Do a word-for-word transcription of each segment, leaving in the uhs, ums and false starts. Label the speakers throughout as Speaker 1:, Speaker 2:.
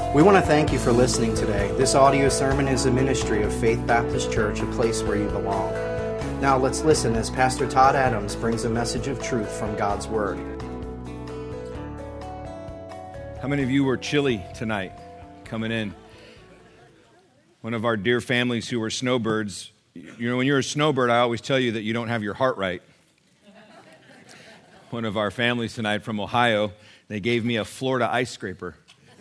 Speaker 1: We want to thank you for listening today. This audio sermon is a ministry of Faith Baptist Church, a place where you belong. Now let's listen as Pastor Todd Adams brings a message of truth from God's Word.
Speaker 2: How many of you were chilly tonight coming in? One of our dear families who were snowbirds, you know, when you're a snowbird, I always tell you that you don't have your heart right. One of our families tonight from Ohio, they gave me a Florida ice scraper.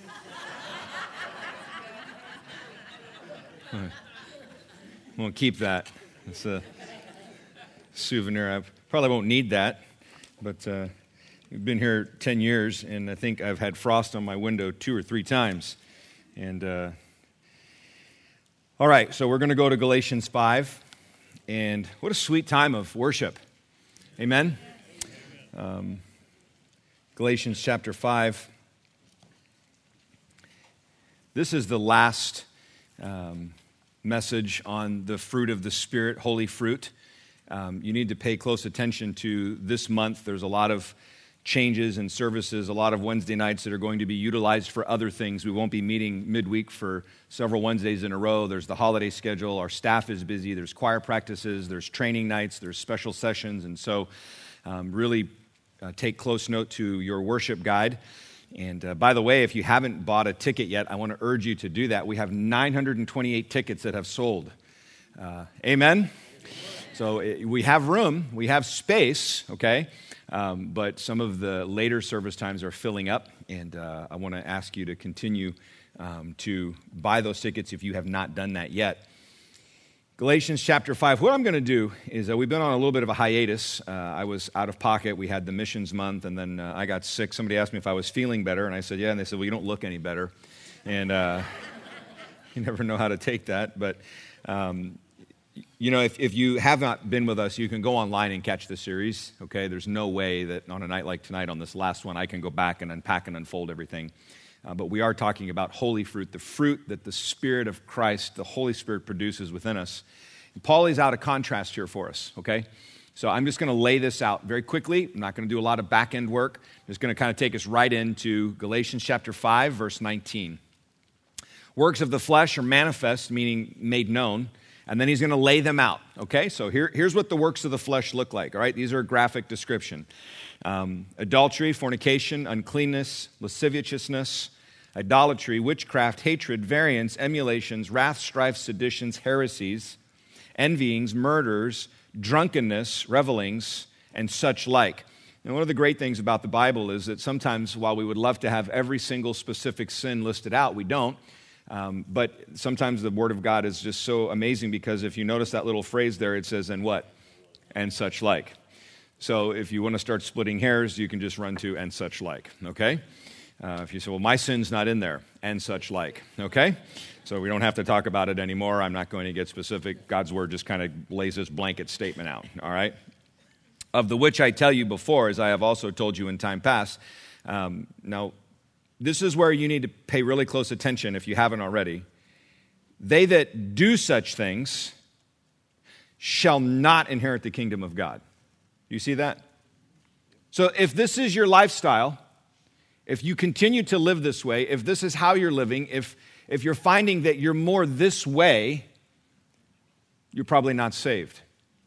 Speaker 2: I'm going to keep that. It's a souvenir. I probably won't need that, but uh, I've been here ten years, and I think I've had frost on my window two or three times. And uh, all right, so we're going to go to Galatians five, and what a sweet time of worship. Amen? Um, Galatians chapter five. This is the last um, message on the fruit of the Spirit, holy fruit. Um, you need to pay close attention to this month. There's a lot of changes and services, a lot of Wednesday nights that are going to be utilized for other things. We won't be meeting midweek for several Wednesdays in a row. There's the holiday schedule. Our staff is busy. There's choir practices. There's training nights. There's special sessions. And so um, really uh, take close note to your worship guide. And uh, by the way, if you haven't bought a ticket yet, I want to urge you to do that. We have nine hundred twenty-eight tickets that have sold. Uh, amen? So it, we have room, we have space, okay? Um, but some of the later service times are filling up, and uh, I want to ask you to continue um, to buy those tickets if you have not done that yet. Galatians chapter five. What I'm going to do is uh, we've been on a little bit of a hiatus. Uh, I was out of pocket. We had the missions month, and then uh, I got sick. Somebody asked me if I was feeling better, and I said, yeah. And they said, well, you don't look any better. And uh, you never know how to take that. But, um, you know, if, if you have not been with us, you can go online and catch the series, okay? There's no way that on a night like tonight, on this last one, I can go back and unpack and unfold everything. Uh, but we are talking about holy fruit, the fruit that the Spirit of Christ, the Holy Spirit, produces within us. And Paul lays out a contrast here for us, okay? So I'm just going to lay this out very quickly. I'm not going to do a lot of back-end work. I'm just going to kind of take us right into Galatians chapter five, verse nineteen. Works of the flesh are manifest, meaning made known, and then he's going to lay them out, okay? So here, here's what the works of the flesh look like, all right? These are a graphic description. Um, adultery, fornication, uncleanness, lasciviousness, idolatry, witchcraft, hatred, variance, emulations, wrath, strife, seditions, heresies, envyings, murders, drunkenness, revelings, and such like. And one of the great things about the Bible is that sometimes while we would love to have every single specific sin listed out, we don't. Um, but sometimes the Word of God is just so amazing because if you notice that little phrase there, it says, and what? And such like. So if you want to start splitting hairs, you can just run to and such like, okay? Uh, if you say, well, my sin's not in there, and such like, okay? So we don't have to talk about it anymore. I'm not going to get specific. God's Word just kind of lays this blanket statement out, all right? Of the which I tell you before, as I have also told you in time past. Um, now, this is where you need to pay really close attention if you haven't already. They that do such things shall not inherit the kingdom of God. You see that? So if this is your lifestyle, if you continue to live this way, if this is how you're living, if, if you're finding that you're more this way, you're probably not saved.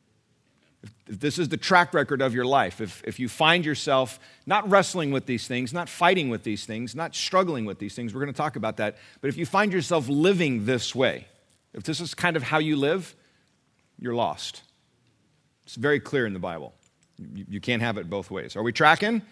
Speaker 2: If, if this is the track record of your life, if, if you find yourself not wrestling with these things, not fighting with these things, not struggling with these things, we're going to talk about that, but if you find yourself living this way, if this is kind of how you live, you're lost. It's very clear in the Bible. You, you can't have it both ways. Are we tracking?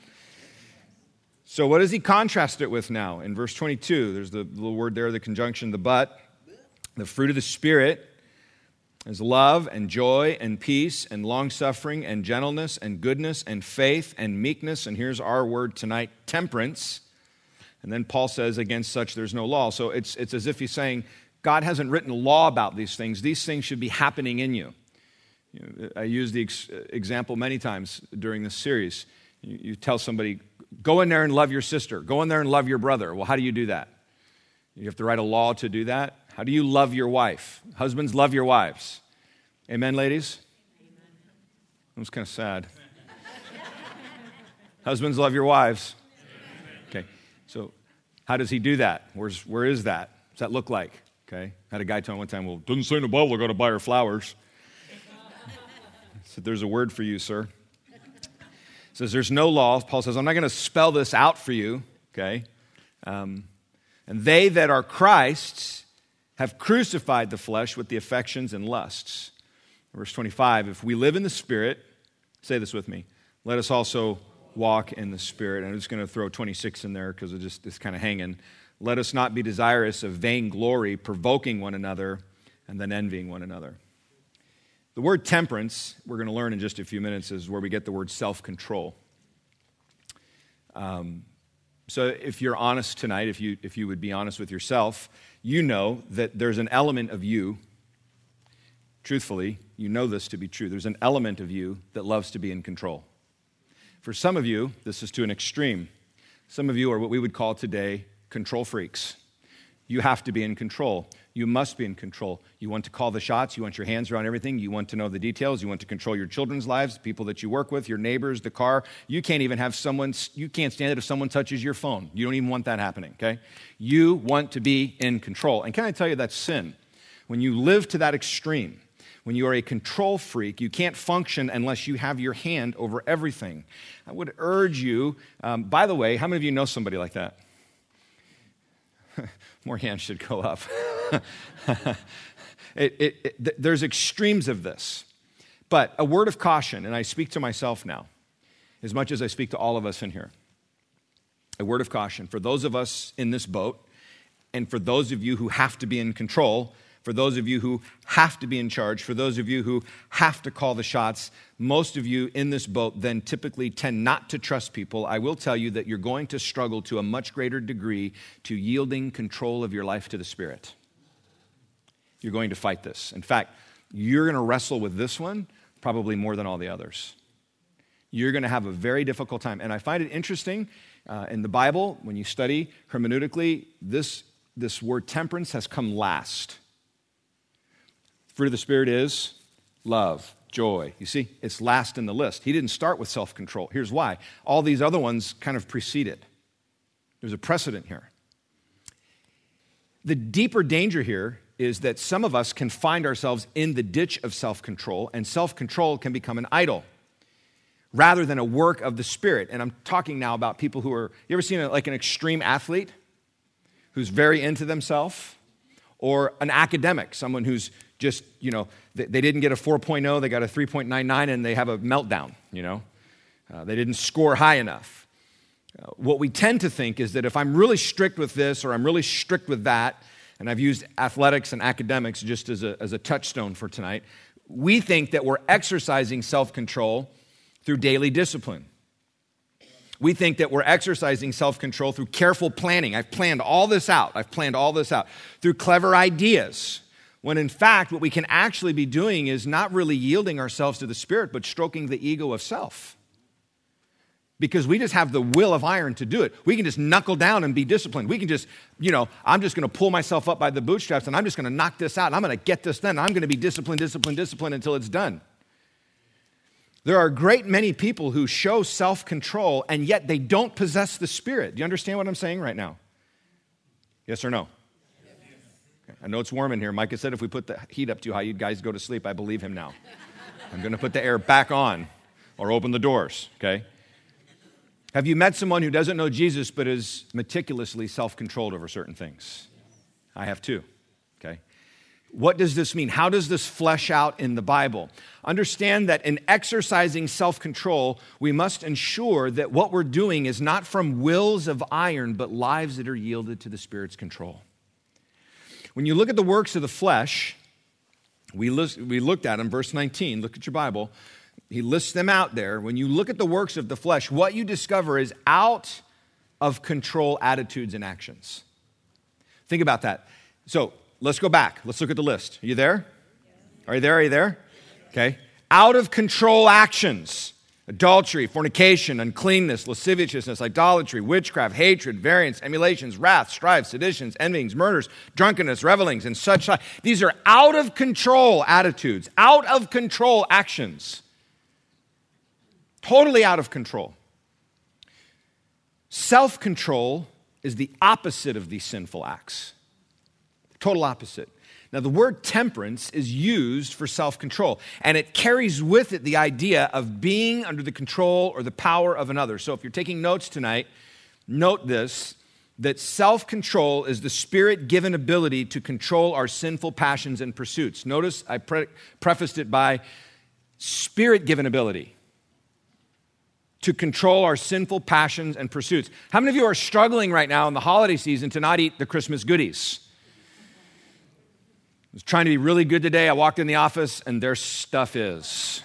Speaker 2: So what does he contrast it with now? In verse twenty-two, there's the little word there, the conjunction, the but. The fruit of the Spirit is love and joy and peace and long-suffering and gentleness and goodness and faith and meekness. And here's our word tonight, temperance. And then Paul says, against such there's no law. So it's, it's as if he's saying, God hasn't written a law about these things. These things should be happening in you. You know, I use the ex- example many times during this series. You, you tell somebody, go in there and love your sister. Go in there and love your brother. Well, how do you do that? You have to write a law to do that. How do you love your wife? Husbands, love your wives. Amen, ladies? Amen. That was kind of sad. Husbands, love your wives. Okay, so How does he do that? Where's, where is that? What does that look like? Okay. I had a guy tell me one time, well, it doesn't say in the Bible I got to buy her flowers. I said, there's a word for you, sir. It says there's no law. Paul says, I'm not going to spell this out for you. Okay. Um, and they that are Christ's have crucified the flesh with the affections and lusts. Verse twenty-five, if we live in the Spirit, say this with me, let us also walk in the Spirit. And I'm just going to throw twenty-six in there because it just it's kind of hanging. Let us not be desirous of vain glory, provoking one another, and then envying one another. The word temperance, we're going to learn in just a few minutes, is where we get the word self-control. Um, so if you're honest tonight, if you if you would be honest with yourself, you know that there's an element of you, truthfully, you know this to be true. There's an element of you that loves to be in control. For some of you, this is to an extreme. Some of you are what we would call today control freaks. You have to be in control. You must be in control. You want to call the shots. You want your hands around everything. You want to know the details. You want to control your children's lives, people that you work with, your neighbors, the car. You can't even have someone, you can't stand it if someone touches your phone. You don't even want that happening, okay? You want to be in control. And can I tell you that's sin? When you live to that extreme, when you are a control freak, you can't function unless you have your hand over everything. I would urge you, um, by the way, how many of you know somebody like that? More hands should go up. it, it, it, th- there's extremes of this. But a word of caution, and I speak to myself now, as much as I speak to all of us in here. A word of caution for those of us in this boat, and for those of you who have to be in control, for those of you who have to be in charge, for those of you who have to call the shots, most of you in this boat then typically tend not to trust people. I will tell you that you're going to struggle to a much greater degree to yielding control of your life to the Spirit. You're going to fight this. In fact, you're going to wrestle with this one probably more than all the others. You're going to have a very difficult time. And I find it interesting uh, in the Bible, when you study hermeneutically, this, this word temperance has come last. Fruit of the Spirit is love, joy. You see, it's last in the list. He didn't start with self-control. Here's why. All these other ones kind of preceded. There's a precedent here. The deeper danger here is that some of us can find ourselves in the ditch of self-control, and self-control can become an idol rather than a work of the Spirit. And I'm talking now about people who are, you ever seen a, like an extreme athlete who's very into themselves? Or an academic, someone who's just, you know, they, they didn't get a four point oh, they got a three point nine nine, and they have a meltdown, you know. Uh, they didn't score high enough. Uh, what we tend to think is that if I'm really strict with this or I'm really strict with that, and I've used athletics and academics just as a, as a touchstone for tonight, we think that we're exercising self-control through daily discipline. We think that we're exercising self-control through careful planning. I've planned all this out. I've planned all this out. Through clever ideas. When in fact, what we can actually be doing is not really yielding ourselves to the Spirit, but stroking the ego of self. Because we just have the will of iron to do it. We can just knuckle down and be disciplined. We can just, you know, I'm just going to pull myself up by the bootstraps and I'm just going to knock this out. And I'm going to get this done. I'm going to be disciplined, disciplined, disciplined until it's done. There are a great many people who show self-control, and yet they don't possess the Spirit. Do you understand what I'm saying right now? Yes or no? Okay. I know it's warm in here. Micah said if we put the heat up too high, you guys go to sleep. I believe him now. I'm going to put the air back on or open the doors, okay? Have you met someone who doesn't know Jesus but is meticulously self-controlled over certain things? I have too, okay? What does this mean? How does this flesh out in the Bible? Understand that in exercising self-control, we must ensure that what we're doing is not from wills of iron, but lives that are yielded to the Spirit's control. When you look at the works of the flesh, we, list, we looked at them, verse nineteen, look at your Bible. He lists them out there. When you look at the works of the flesh, what you discover is out of control attitudes and actions. Think about that. So, let's go back. Let's look at the list. Are you there? Are you there? Are you there? Okay. Out of control actions. Adultery, fornication, uncleanness, lasciviousness, idolatry, witchcraft, hatred, variance, emulations, wrath, strife, seditions, envyings, murders, drunkenness, revelings, and such like. These are out of control attitudes, out of control actions. Totally out of control. Self-control is the opposite of these sinful acts. Total opposite. Now, the word temperance is used for self-control, and it carries with it the idea of being under the control or the power of another. So if you're taking notes tonight, note this, that self-control is the Spirit-given ability to control our sinful passions and pursuits. Notice I pre- prefaced it by Spirit-given ability to control our sinful passions and pursuits. How many of you are struggling right now in the holiday season to not eat the Christmas goodies? I was trying to be really good today. I walked in the office and their stuff is.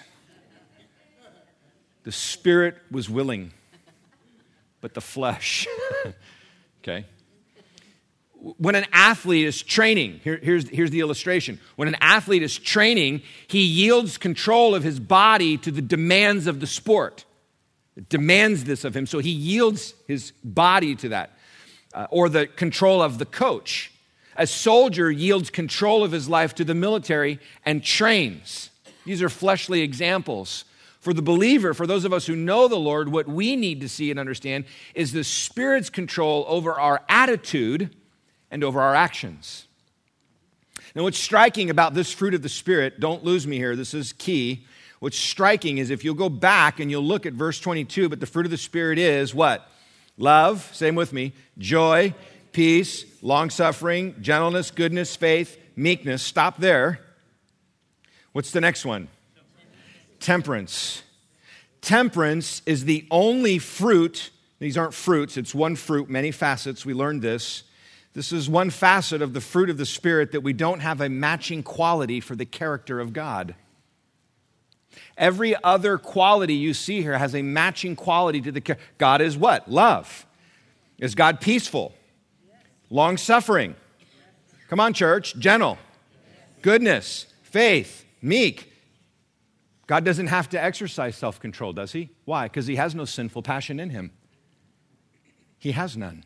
Speaker 2: The spirit was willing, but the flesh. Okay? When an athlete is training, here, here's, here's the illustration. When an athlete is training, he yields control of his body to the demands of the sport. It demands this of him, so he yields his body to that. Uh, or the control of the coach. A soldier yields control of his life to the military and trains. These are fleshly examples. For the believer, for those of us who know the Lord, what we need to see and understand is the Spirit's control over our attitude and over our actions. Now, what's striking about this fruit of the Spirit, don't lose me here, this is key. What's striking is if you'll go back and you'll look at verse twenty-two, but the fruit of the Spirit is what? Love, same with me, joy, peace, long-suffering, gentleness, goodness, faith, meekness. Stop there. What's the next one? Temperance. Temperance is the only fruit. These aren't fruits. It's one fruit, many facets. We learned this. This is one facet of the fruit of the Spirit that we don't have a matching quality for the character of God. Every other quality you see here has a matching quality to the character. God is what? Love. Is God peaceful? Long-suffering. Come on, church. Gentle. Goodness. Faith. Meek. God doesn't have to exercise self-control, does he? Why? Because he has no sinful passion in him. He has none.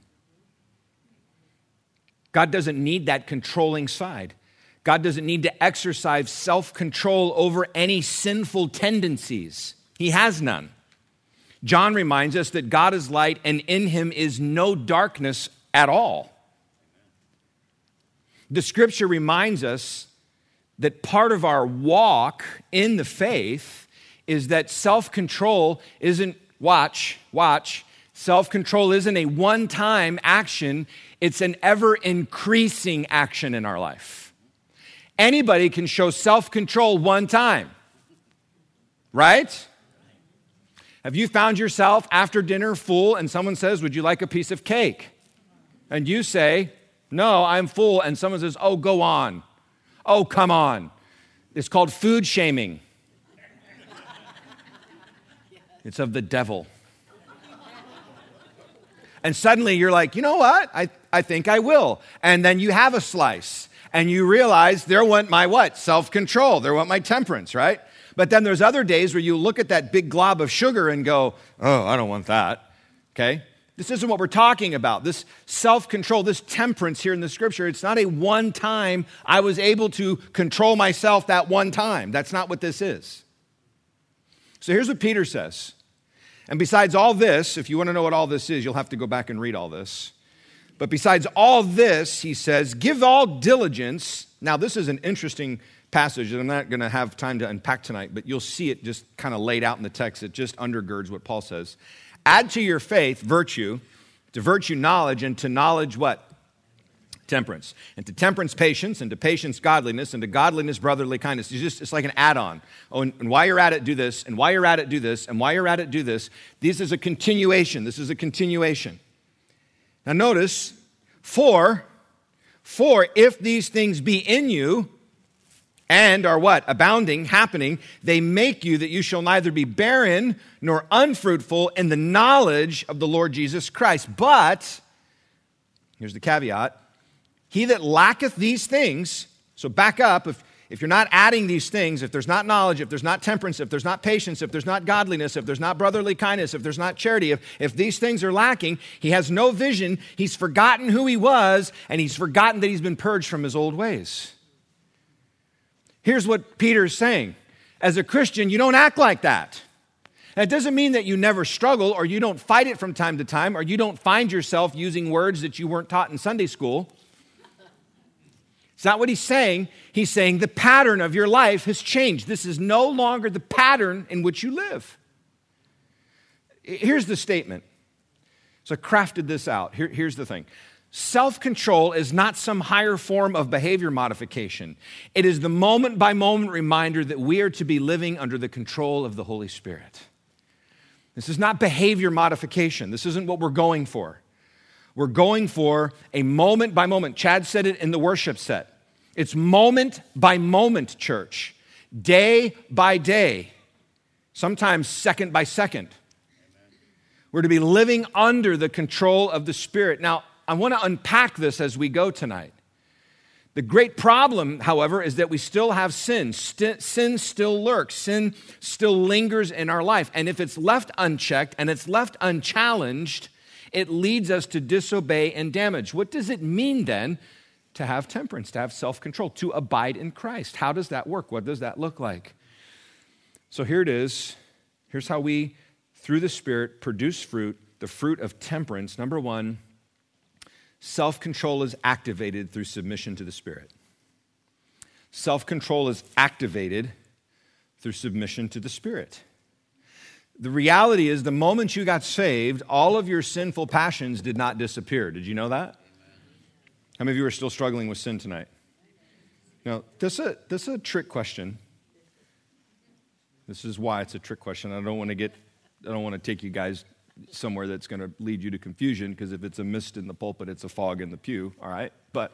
Speaker 2: God doesn't need that controlling side. God doesn't need to exercise self-control over any sinful tendencies. He has none. John reminds us that God is light and in him is no darkness at all. The scripture reminds us that part of our walk in the faith is that self-control isn't, watch, watch, self-control isn't a one-time action, it's an ever-increasing action in our life. Anybody can show self-control one time, right? Have you found yourself after dinner full and someone says, would you like a piece of cake? And you say, no, I'm full. And someone says, oh, go on. Oh, come on. It's called food shaming. It's of the devil. And suddenly you're like, you know what? I, I think I will. And then you have a slice. And you realize there went my what? Self-control. There went my temperance, right? But then there's other days where you look at that big glob of sugar and go, oh, I don't want that. Okay? This isn't what we're talking about. This self-control, this temperance here in the scripture, it's not a one time I was able to control myself that one time. That's not what this is. So here's what Peter says. And besides all this, if you want to know what all this is, you'll have to go back and read all this. But besides all this, he says, give all diligence. Now, this is an interesting passage that I'm not going to have time to unpack tonight, but you'll see it just kind of laid out in the text. It just undergirds what Paul says. Add to your faith virtue, to virtue knowledge, and to knowledge what? Temperance. And to temperance patience, and to patience godliness, and to godliness brotherly kindness. It's just it's like an add-on. Oh, and, and while you're at it, do this, and while you're at it, do this, and while you're at it, do this. This is a continuation. This is a continuation. Now notice, for, for if these things be in you, and are what? Abounding, happening, they make you that you shall neither be barren nor unfruitful in the knowledge of the Lord Jesus Christ. But, here's the caveat, he that lacketh these things, so back up, if, if you're not adding these things, if there's not knowledge, if there's not temperance, if there's not patience, if there's not godliness, if there's not brotherly kindness, if there's not charity, if, if these things are lacking, he has no vision, he's forgotten who he was, and he's forgotten that he's been purged from his old ways. Here's what Peter's saying. As a Christian, you don't act like that. That doesn't mean that you never struggle or you don't fight it from time to time or you don't find yourself using words that you weren't taught in Sunday school. It's not what he's saying. He's saying the pattern of your life has changed. This is no longer the pattern in which you live. Here's the statement. So I crafted this out. Here, here's the thing. Self-control is not some higher form of behavior modification. It is the moment-by-moment reminder that we are to be living under the control of the Holy Spirit. This is not behavior modification. This isn't what we're going for. We're going for a moment-by-moment. Chad said it in the worship set. It's moment-by-moment, church. Day by day. Sometimes second by second. We're to be living under the control of the Spirit. Now, I want to unpack this as we go tonight. The great problem, however, is that we still have sin. St- sin still lurks. Sin still lingers in our life. And if it's left unchecked and it's left unchallenged, it leads us to disobey and damage. What does it mean then to have temperance, to have self-control, to abide in Christ? How does that work? What does that look like? So here it is. Here's how we, through the Spirit, produce fruit, the fruit of temperance. Number one, self-control is activated through submission to the Spirit. Self-control is activated through submission to the Spirit. The reality is the moment you got saved, all of your sinful passions did not disappear. Did you know that? How many of you are still struggling with sin tonight? Now, this is a, this is a trick question. This is why it's a trick question. I don't want to get, I don't want to take you guys somewhere that's going to lead you to confusion, because if it's a mist in the pulpit, it's a fog in the pew, all right? But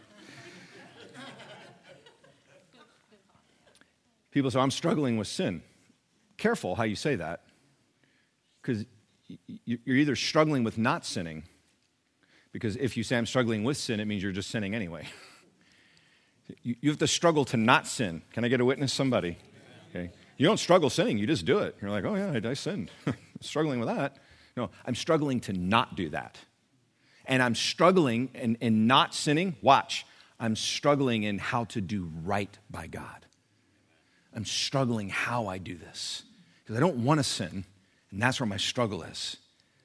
Speaker 2: people say, I'm struggling with sin. Careful how you say that, because you're either struggling with not sinning, because if you say I'm struggling with sin, it means you're just sinning anyway. You have to struggle to not sin. Can I get a witness? Somebody? Okay. You don't struggle sinning, you just do it. You're like, oh yeah, I, I sinned. I'm struggling with that. No, I'm struggling to not do that. And I'm struggling in, in not sinning. Watch. I'm struggling in how to do right by God. I'm struggling how I do this. Because I don't want to sin, and that's where my struggle is.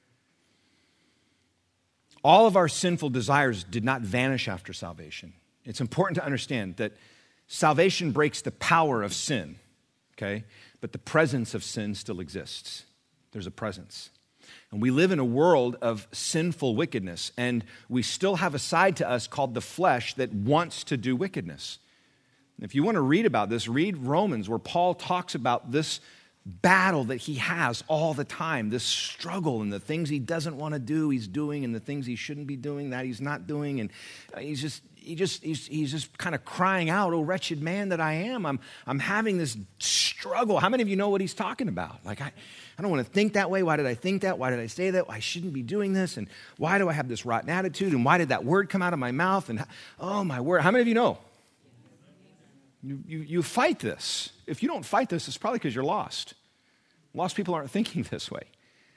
Speaker 2: All of our sinful desires did not vanish after salvation. It's important to understand that salvation breaks the power of sin, okay? But the presence of sin still exists. There's a presence. And we live in a world of sinful wickedness, and we still have a side to us called the flesh that wants to do wickedness. If you want to read about this, read Romans, where Paul talks about this battle that he has all the time, this struggle, and the things he doesn't want to do, he's doing, and the things he shouldn't be doing, that he's not doing, and he's just he just he's, he's just kind of crying out, "Oh, wretched man that I am! I'm I'm having this struggle." How many of you know what he's talking about? Like I. I don't want to think that way. Why did I think that? Why did I say that? I shouldn't be doing this. And why do I have this rotten attitude? And why did that word come out of my mouth? And oh, my word. How many of you know? You, you, you fight this. If you don't fight this, it's probably because you're lost. Lost people aren't thinking this way.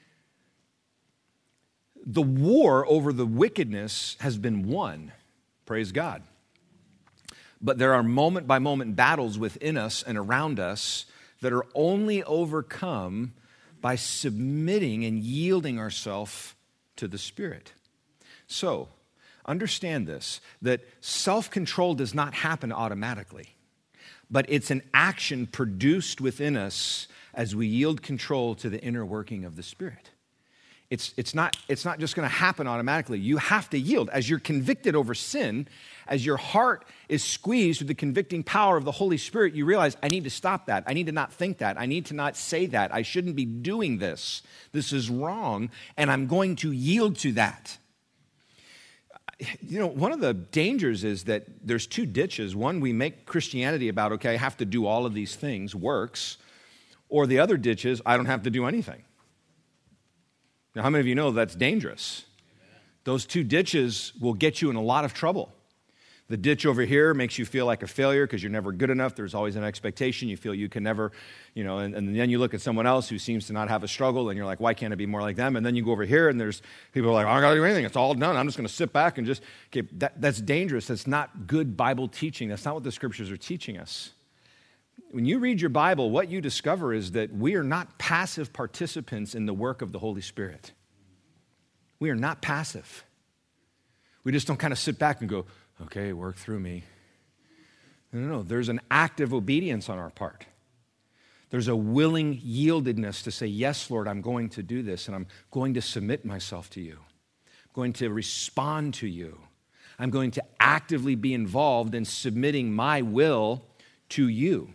Speaker 2: The war over the wickedness has been won. Praise God. But there are moment-by-moment battles within us and around us that are only overcome by submitting and yielding ourselves to the Spirit. So, understand this, that self-control does not happen automatically, but it's an action produced within us as we yield control to the inner working of the Spirit. It's, it's not, it's not just going to happen automatically. You have to yield. As you're convicted over sin, as your heart is squeezed with the convicting power of the Holy Spirit, you realize, I need to stop that. I need to not think that. I need to not say that. I shouldn't be doing this. This is wrong, and I'm going to yield to that. You know, one of the dangers is that there's two ditches. One, we make Christianity about, okay, I have to do all of these things, works. Or the other ditch is, I don't have to do anything. Now, how many of you know that's dangerous? Amen. Those two ditches will get you in a lot of trouble. The ditch over here makes you feel like a failure because you're never good enough. There's always an expectation. You feel you can never, you know, and, and then you look at someone else who seems to not have a struggle, and you're like, why can't I be more like them? And then you go over here, and there's people who are like, I don't got to do anything. It's all done. I'm just going to sit back and just, okay, that, that's dangerous. That's not good Bible teaching. That's not what the Scriptures are teaching us. when you read your Bible, what you discover is that we are not passive participants in the work of the Holy Spirit. We are not passive. We just don't kind of sit back and go, okay, work through me. No, no, no. There's an active obedience on our part. There's a willing yieldedness to say, yes, Lord, I'm going to do this, and I'm going to submit myself to you. I'm going to respond to you. I'm going to actively be involved in submitting my will to you.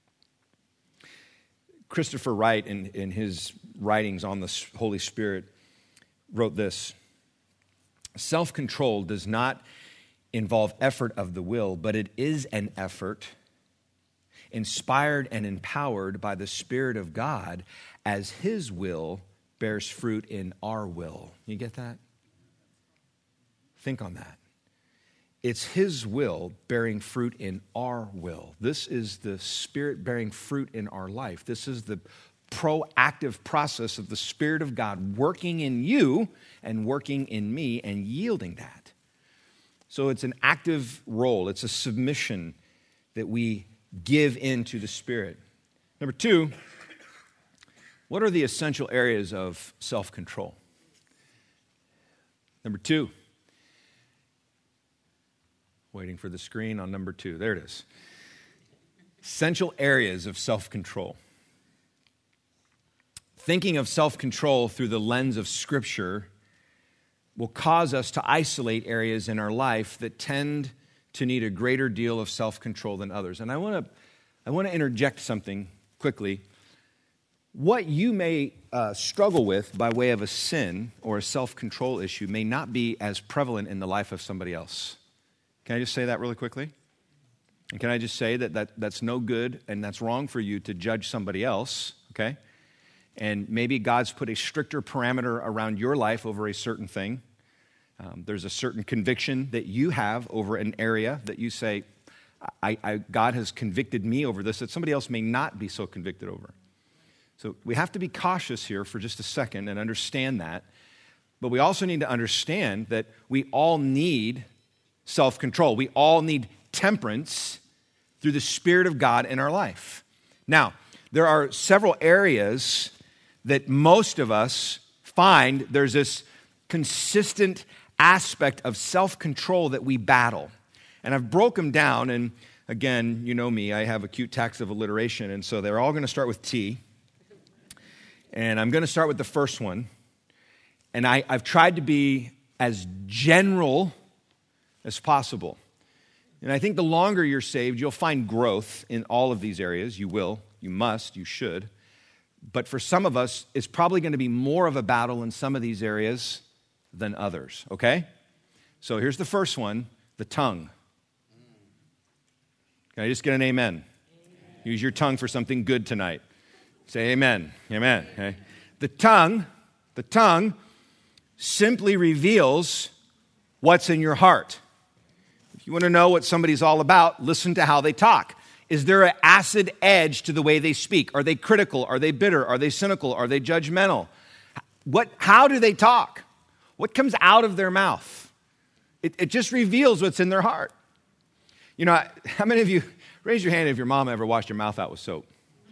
Speaker 2: Christopher Wright, in, in his writings on the Holy Spirit, wrote this: self-control does not involve effort of the will, but it is an effort inspired and empowered by the Spirit of God as His will bears fruit in our will. You get that? Think on that. It's His will bearing fruit in our will. This is the Spirit bearing fruit in our life. This is the proactive process of the Spirit of God working in you and working in me and yielding that. So it's an active role. It's a submission that we give into the Spirit. Number two, what are the essential areas of self-control? Number two, waiting for the screen on number two. There it is. Essential areas of self-control. Thinking of self-control through the lens of Scripture will cause us to isolate areas in our life that tend to need a greater deal of self-control than others. And I want to I want to interject something quickly. What you may uh, struggle with by way of a sin or a self-control issue may not be as prevalent in the life of somebody else. Can I just say that really quickly? And can I just say that, that that's no good and that's wrong for you to judge somebody else, okay? And maybe God's put a stricter parameter around your life over a certain thing. Um, there's a certain conviction that you have over an area that you say, I, I, God has convicted me over this that somebody else may not be so convicted over. So we have to be cautious here for just a second and understand that. But we also need to understand that we all need self-control. We all need temperance through the Spirit of God in our life. Now, there are several areas that most of us find there's this consistent aspect of self-control that we battle. And I've broke them down, and again, you know me, I have acute tax of alliteration, and so they're all going to start with T. And I'm going to start with the first one. And I, I've tried to be as general as possible. And I think the longer you're saved, you'll find growth in all of these areas. You will, you must, you should. But for some of us, it's probably going to be more of a battle in some of these areas than others, okay? So here's the first one, the tongue. Can I just get an amen? Amen. Use your tongue for something good tonight. Say amen, amen. Okay? The tongue, the tongue simply reveals what's in your heart. If you want to know what somebody's all about, listen to how they talk. Is there an acid edge to the way they speak? Are they critical? Are they bitter? Are they cynical? Are they judgmental? What? How do they talk? What comes out of their mouth? It, it just reveals what's in their heart. You know, how many of you, raise your hand if your mom ever washed your mouth out with soap?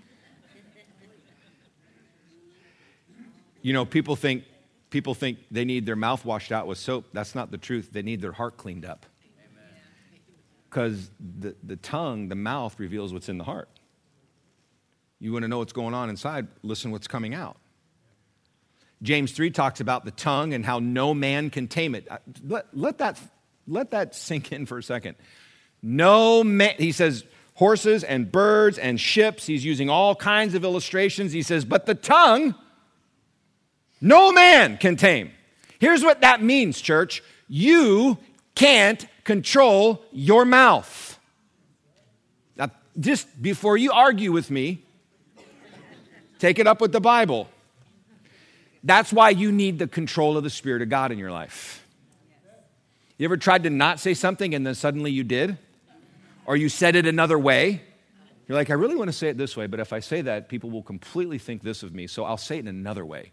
Speaker 2: You know, people think people think they need their mouth washed out with soap. That's not the truth. They need their heart cleaned up. Because the, the tongue, the mouth, reveals what's in the heart. You want to know what's going on inside, listen what's coming out. James three talks about the tongue and how no man can tame it. Let, let, that, let that sink in for a second. No man, he says, horses and birds and ships. He's using all kinds of illustrations. He says, but the tongue, no man can tame. Here's what that means, church. You can't control your mouth. Now, just before you argue with me, take it up with the Bible. That's why you need the control of the Spirit of God in your life. You ever tried to not say something and then suddenly you did? Or you said it another way? You're like, I really want to say it this way, but if I say that, people will completely think this of me, so I'll say it in another way.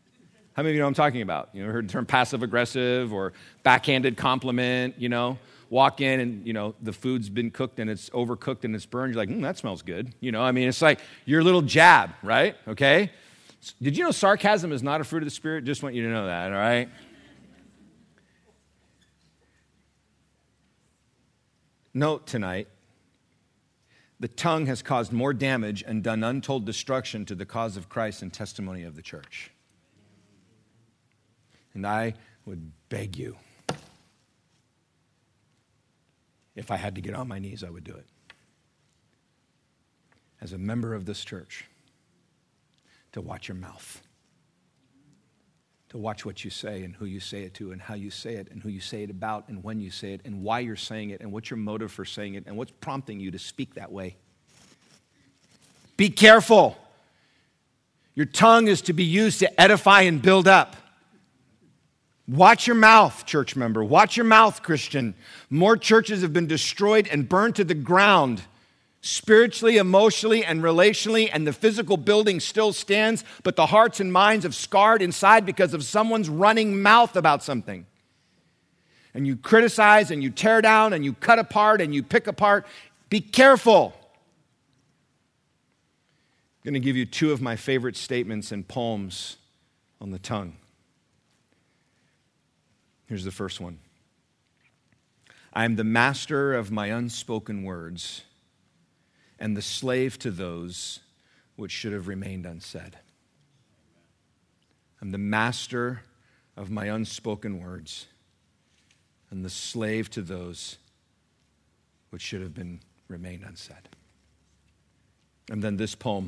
Speaker 2: How many of you know what I'm talking about? You know, heard the term passive-aggressive or backhanded compliment, you know? walk in and, you know, the food's been cooked and it's overcooked and it's burned. You're like, mm, that smells good. You know, I mean, it's like your little jab, right? Okay? Did you know sarcasm is not a fruit of the Spirit? Just want you to know that, all right? Note tonight, the tongue has caused more damage and done untold destruction to the cause of Christ and testimony of the church. And I would beg you, if I had to get on my knees, I would do it. As a member of this church, to watch your mouth. To watch what you say and who you say it to and how you say it and who you say it about and when you say it and why you're saying it and what's your motive for saying it and what's prompting you to speak that way. Be careful. Your tongue is to be used to edify and build up. Watch your mouth, church member. Watch your mouth, Christian. More churches have been destroyed and burned to the ground, spiritually, emotionally, and relationally, and the physical building still stands, but the hearts and minds have scarred inside because of someone's running mouth about something. And you criticize, and you tear down, and you cut apart, and you pick apart. Be careful. I'm going to give you two of my favorite statements and poems on the tongue. Here's the first one. I am the master of my unspoken words, and the slave to those which should have remained unsaid. I'm the master of my unspoken words, and the slave to those which should have been remained unsaid. And then this poem.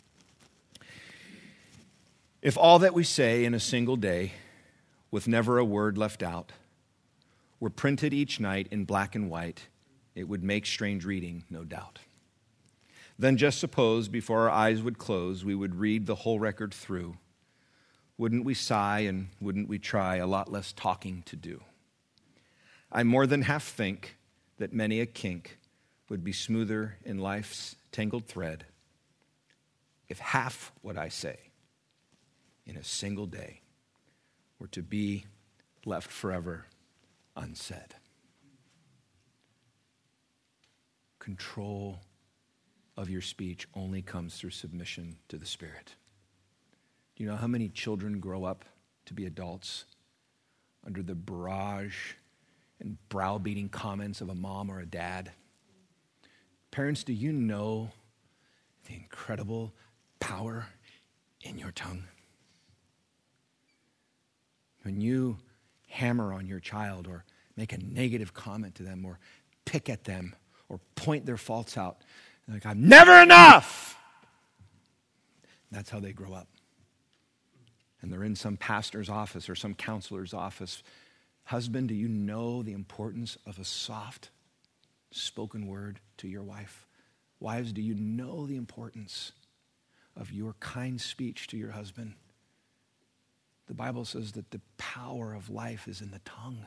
Speaker 2: If all that we say in a single day, with never a word left out, were printed each night in black and white, it would make strange reading, no doubt. Then just suppose before our eyes would close, we would read the whole record through. Wouldn't we sigh and wouldn't we try a lot less talking to do? I more than half think that many a kink would be smoother in life's tangled thread if half what I say in a single day were to be left forever unsaid. Control of your speech only comes through submission to the Spirit. Do you know how many children grow up to be adults under the barrage and browbeating comments of a mom or a dad? Parents, do you know the incredible power in your tongue? When you hammer on your child or make a negative comment to them or pick at them or point their faults out, like, I'm never enough. That's how they grow up. And they're in some pastor's office or some counselor's office. Husband, do you know the importance of a soft spoken word to your wife? Wives, do you know the importance of your kind speech to your husband? The Bible says that the power of life is in the tongue.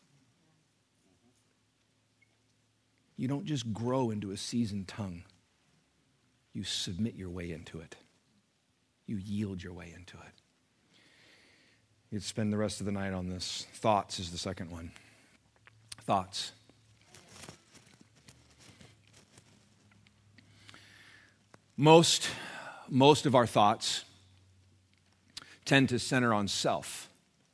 Speaker 2: You don't just grow into a seasoned tongue. You submit your way into it. You yield your way into it. You'd spend the rest of the night on this. Thoughts is the second one. Thoughts. Most, most of our thoughts tend to center on self.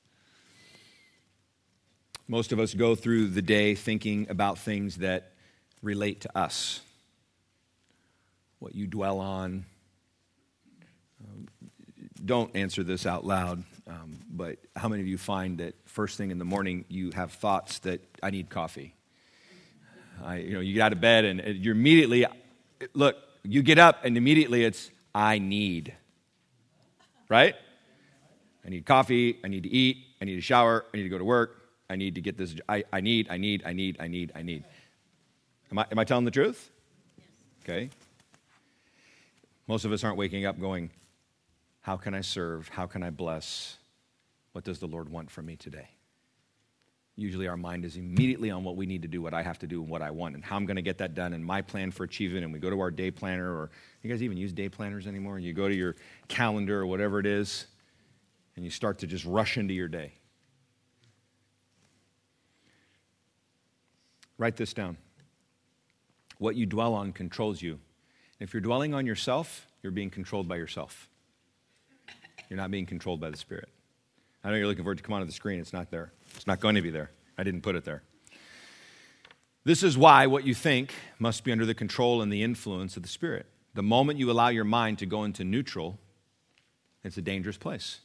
Speaker 2: Most of us go through the day thinking about things that relate to us. What you dwell on. Um, don't answer this out loud, um, but how many of you find that first thing in the morning you have thoughts that I need coffee? I, you know, you get out of bed and you're immediately, look, you get up and immediately it's, I need. Right? I need coffee, I need to eat, I need to shower, I need to go to work, I need to get this, I, I need, I need, I need, I need, I need. Am I, am I telling the truth? Okay. Most of us aren't waking up going, how can I serve? How can I bless? What does the Lord want from me today? Usually our mind is immediately on what we need to do, what I have to do, and what I want, and how I'm going to get that done, and my plan for achievement, and we go to our day planner, or you guys even use day planners anymore? You go to your calendar or whatever it is, and you start to just rush into your day. Write this down. What you dwell on controls you. If you're dwelling on yourself, you're being controlled by yourself. You're not being controlled by the Spirit. I know you're looking for it to come onto the screen. It's not there. It's not going to be there. I didn't put it there. This is why what you think must be under the control and the influence of the Spirit. The moment you allow your mind to go into neutral, it's a dangerous place.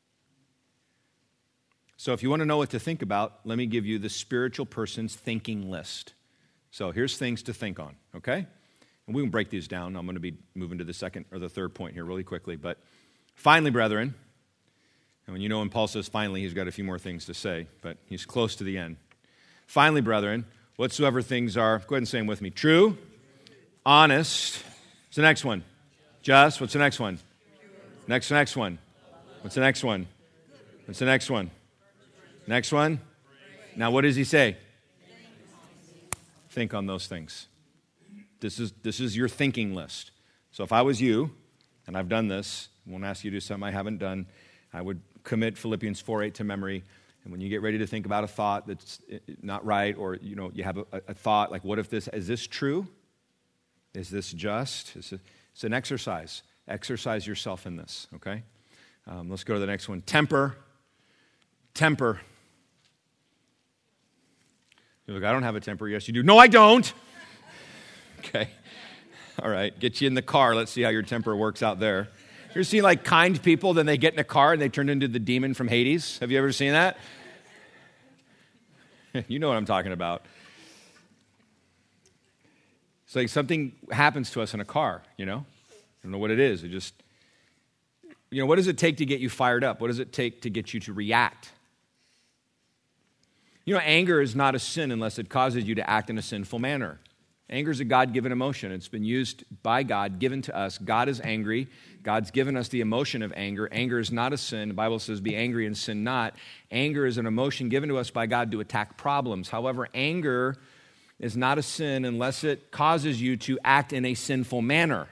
Speaker 2: So if you want to know what to think about, let me give you the spiritual person's thinking list. So here's things to think on, okay? And we can break these down. I'm going to be moving to the second or the third point here really quickly. But finally, brethren, and when you know when Paul says finally, he's got a few more things to say, but he's close to the end. Finally, brethren, whatsoever things are, go ahead and say them with me, true, honest. What's the next one? Just. What's the next one? Next, next one. What's the next one? What's the next one? Next one. Now, what does he say? Think on those things. This is this is your thinking list. So if I was you, and I've done this, I won't ask you to do something I haven't done, I would commit Philippians four eight to memory. And when you get ready to think about a thought that's not right, or you know you have a, a thought like, what if this, is this true? Is this just? It's, a, it's an exercise. Exercise yourself in this, okay? Um, let's go to the next one. Temper. Temper. You're like, I don't have a temper. Yes, you do. No, I don't. Okay. All right. Get you in the car. Let's see how your temper works out there. You ever seen like kind people, then they get in a car and they turn into the demon from Hades? Have you ever seen that? You know what I'm talking about. It's like something happens to us in a car, you know? I don't know what it is. It just, you know, what does it take to get you fired up? What does it take to get you to react? You know, anger is not a sin unless it causes you to act in a sinful manner. Anger is a God-given emotion. It's been used by God, given to us. God is angry. God's given us the emotion of anger. Anger is not a sin. The Bible says, be angry and sin not. Anger is an emotion given to us by God to attack problems. However, anger is not a sin unless it causes you to act in a sinful manner.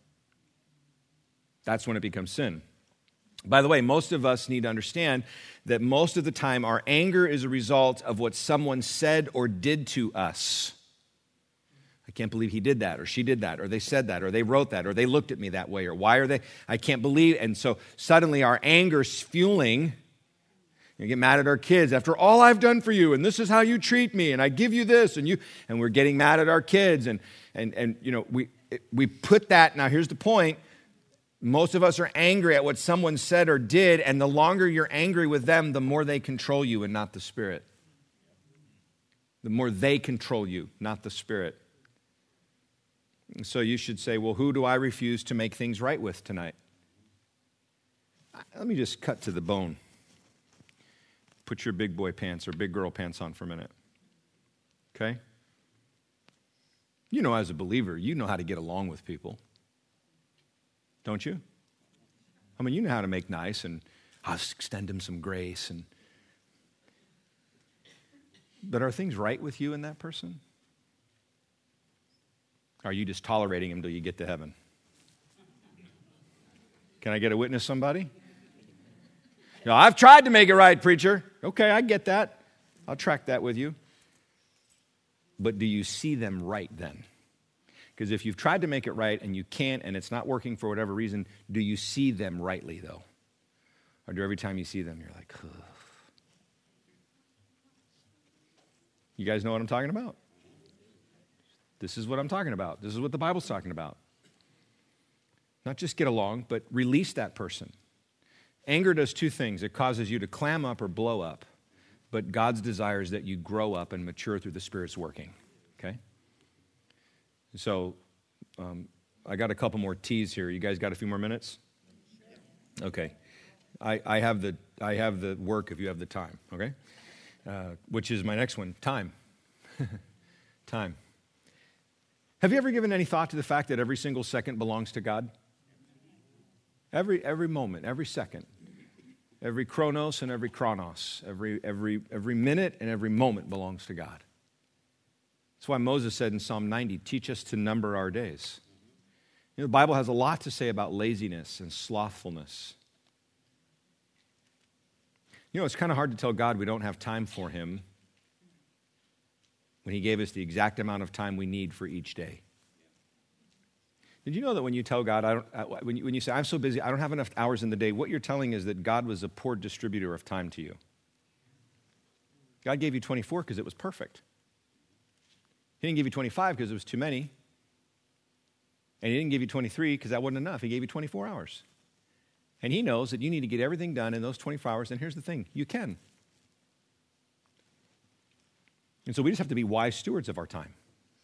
Speaker 2: That's when it becomes sin. By the way, most of us need to understand that most of the time our anger is a result of what someone said or did to us. I can't believe he did that, or she did that, or they said that, or they wrote that, or they looked at me that way, or why are they, I can't believe. And so suddenly our anger's fueling. We get mad at our kids after all I've done for you, and this is how you treat me, and I give you this, and you, and we're getting mad at our kids, and and and you know we we put that. Now here's the point: most of us are angry at what someone said or did, and the longer you're angry with them, the more they control you, and not the Spirit. The more they control you, not the Spirit. And so you should say, well, who do I refuse to make things right with tonight? Let me just cut to the bone. Put your big boy pants or big girl pants on for a minute. Okay? You know, as a believer, you know how to get along with people. Don't you? I mean, you know how to make nice and I'll extend them some grace. And But are things right with you and that person? Are you just tolerating him until you get to heaven? Can I get a witness, somebody? No, I've tried to make it right, preacher. Okay, I get that. I'll track that with you. But do you see them right then? Because if you've tried to make it right and you can't and it's not working for whatever reason, do you see them rightly, though? Or do every time you see them, you're like, ugh. You guys know what I'm talking about? This is what I'm talking about. This is what the Bible's talking about. Not just get along, but release that person. Anger does two things. It causes you to clam up or blow up. But God's desire is that you grow up and mature through the Spirit's working. Okay? So, um, I got a couple more T's here. You guys got a few more minutes? Okay. I, I have the I have the work if you have the time. Okay? Uh, which is my next one. Time. Time. Have you ever given any thought to the fact that every single second belongs to God? Every every moment, every second, every chronos and every chronos, every every every minute and every moment belongs to God. That's why Moses said in Psalm ninety, teach us to number our days. You know, the Bible has a lot to say about laziness and slothfulness. You know, it's kind of hard to tell God we don't have time for him when he gave us the exact amount of time we need for each day. Did you know that when you tell God, I don't, uh, when, you, when you say, I'm so busy, I don't have enough hours in the day, what you're telling is that God was a poor distributor of time to you. God gave you twenty-four because it was perfect. He didn't give you twenty-five because it was too many. And he didn't give you twenty-three because that wasn't enough. He gave you twenty-four hours. And he knows that you need to get everything done in those twenty-four hours. And here's the thing, you can. And so we just have to be wise stewards of our time.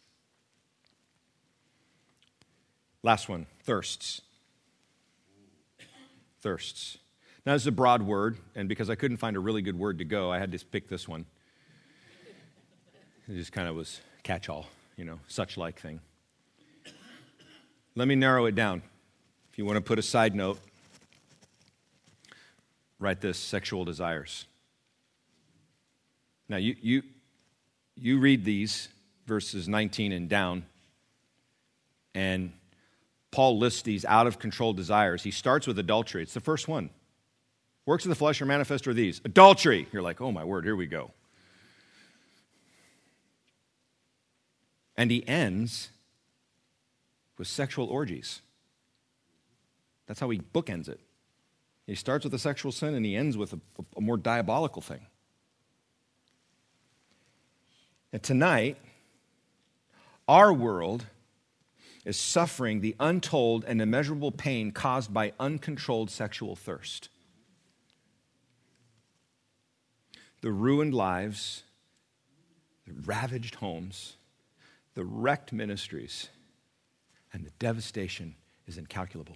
Speaker 2: Last one, thirsts. Thirsts. Now, this is a broad word, and because I couldn't find a really good word to go, I had to pick this one. It just kind of was catch-all, you know, such-like thing. Let me narrow it down. If you want to put a side note, write this, sexual desires. Now, you you you read these, verses nineteen and down, and Paul lists these out-of-control desires. He starts with adultery. It's the first one. Works of the flesh are manifest are these. Adultery. You're like, oh my word, here we go. And he ends with sexual orgies. That's how he bookends it. He starts with a sexual sin and he ends with a, a more diabolical thing. And tonight, our world is suffering the untold and immeasurable pain caused by uncontrolled sexual thirst. The ruined lives, the ravaged homes, the wrecked ministries, and the devastation is incalculable.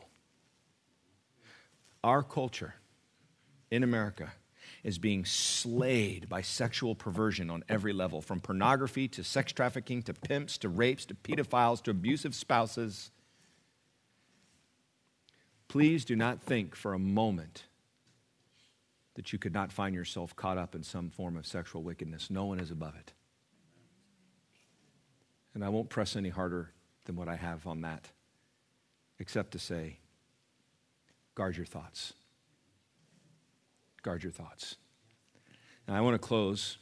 Speaker 2: Our culture in America is being slayed by sexual perversion on every level, from pornography to sex trafficking to pimps to rapes to pedophiles to abusive spouses. Please do not think for a moment that you could not find yourself caught up in some form of sexual wickedness. No one is above it. And I won't press any harder than what I have on that, except to say, guard your thoughts. Guard your thoughts. Now, I want to close.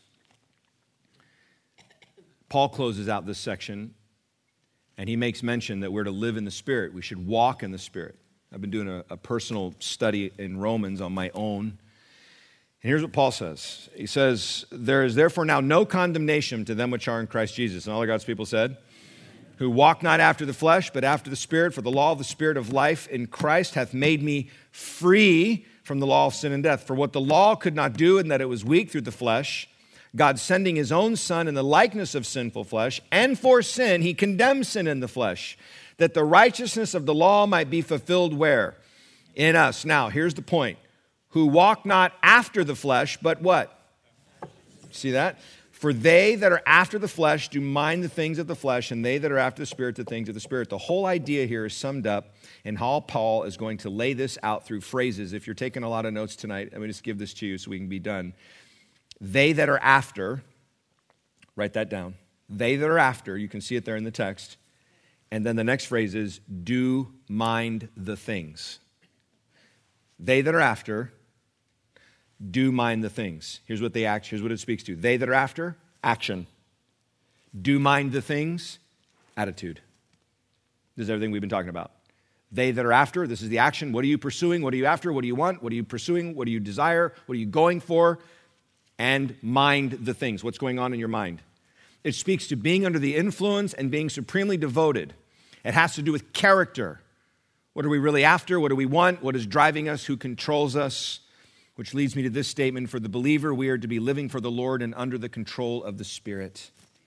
Speaker 2: Paul closes out this section, and he makes mention that we're to live in the Spirit. We should walk in the Spirit. I've been doing a, a personal study in Romans on my own. And here's what Paul says. He says, there is therefore now no condemnation to them which are in Christ Jesus. And all of God's people said, who walk not after the flesh, but after the Spirit. For the law of the Spirit of life in Christ hath made me free from the law of sin and death. For what the law could not do, in that it was weak through the flesh, God sending his own Son in the likeness of sinful flesh, and for sin he condemned sin in the flesh, that the righteousness of the law might be fulfilled where? In us. Now, here's the point. Who walk not after the flesh, but what? See that? For they that are after the flesh do mind the things of the flesh, and they that are after the Spirit, the things of the Spirit. The whole idea here is summed up in how Paul is going to lay this out through phrases. If you're taking a lot of notes tonight, I'm going to just give this to you so we can be done. They that are after, write that down. They that are after, you can see it there in the text. And then the next phrase is, do mind the things. They that are after, do mind the things. Here's what they act. Here's what it speaks to. They that are after, action. Do mind the things, attitude. This is everything we've been talking about. They that are after, this is the action. What are you pursuing? What are you after? What do you want? What are you pursuing? What do you desire? What are you going for? And mind the things. What's going on in your mind? It speaks to being under the influence and being supremely devoted. It has to do with character. What are we really after? What do we want? What is driving us? Who controls us? Which leads me to this statement. For the believer, we are to be living for the Lord and under the control of the Spirit.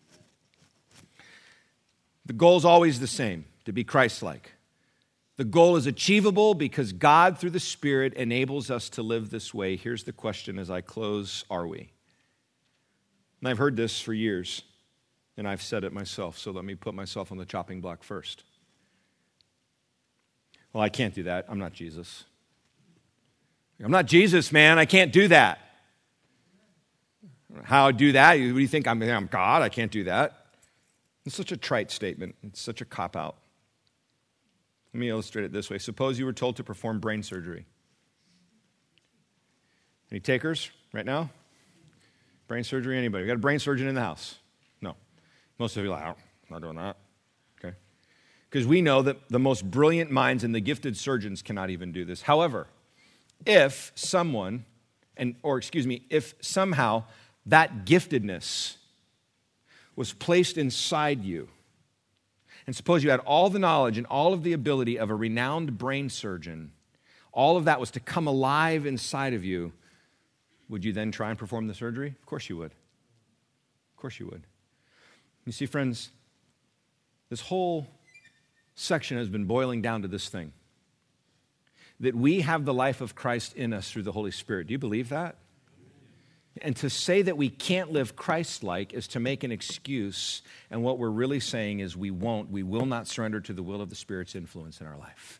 Speaker 2: The goal is always the same, to be Christ-like. The goal is achievable because God, through the Spirit, enables us to live this way. Here's the question as I close, are we? And I've heard this for years, and I've said it myself, so let me put myself on the chopping block first. Well, I can't do that. I'm not Jesus. I'm not Jesus, man. I can't do that. How I do that? What do you think? I'm, I'm God. I can't do that. It's such a trite statement. It's such a cop-out. Let me illustrate it this way. Suppose you were told to perform brain surgery. Any takers right now? Brain surgery, anybody? We got a brain surgeon in the house? No. Most of you are like, oh, I'm not doing that. Okay? Because we know that the most brilliant minds and the gifted surgeons cannot even do this. However, if someone, and or excuse me, if somehow that giftedness was placed inside you, and suppose you had all the knowledge and all of the ability of a renowned brain surgeon, all of that was to come alive inside of you, would you then try and perform the surgery? Of course you would. Of course you would. You see, friends, this whole section has been boiling down to this thing, that we have the life of Christ in us through the Holy Spirit. Do you believe that? And to say that we can't live Christ-like is to make an excuse, and what we're really saying is we won't, we will not surrender to the will of the Spirit's influence in our life.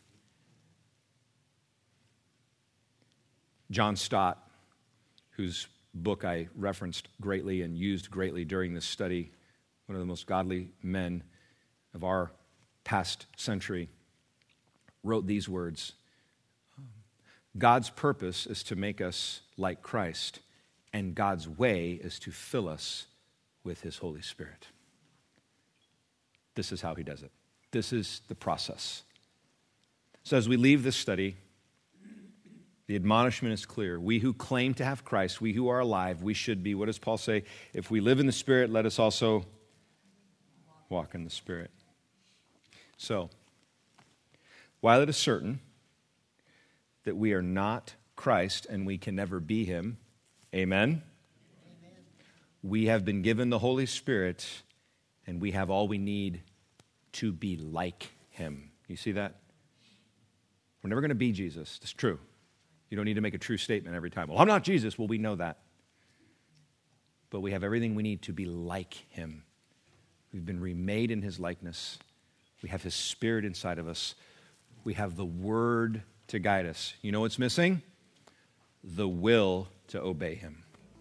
Speaker 2: John Stott, whose book I referenced greatly and used greatly during this study, one of the most godly men of our past century, wrote these words: God's purpose is to make us like Christ, and God's way is to fill us with His Holy Spirit. This is how He does it. This is the process. So as we leave this study, the admonishment is clear. We who claim to have Christ, we who are alive, we should be, what does Paul say? If we live in the Spirit, let us also walk in the Spirit. So, while it is certain that we are not Christ and we can never be Him, amen? Amen. We have been given the Holy Spirit and we have all we need to be like Him. You see that? We're never going to be Jesus. It's true. You don't need to make a true statement every time. Well, I'm not Jesus. Well, we know that. But we have everything we need to be like Him. We've been remade in His likeness. We have His Spirit inside of us. We have the Word to guide us. You know what's missing? The will to obey Him.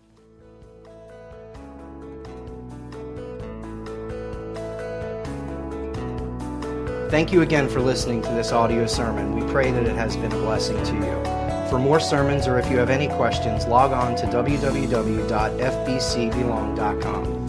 Speaker 1: Thank you again for listening to this audio sermon. We pray that it has been a blessing to you. For more sermons, or if you have any questions, log on to w w w dot f b c belong dot com.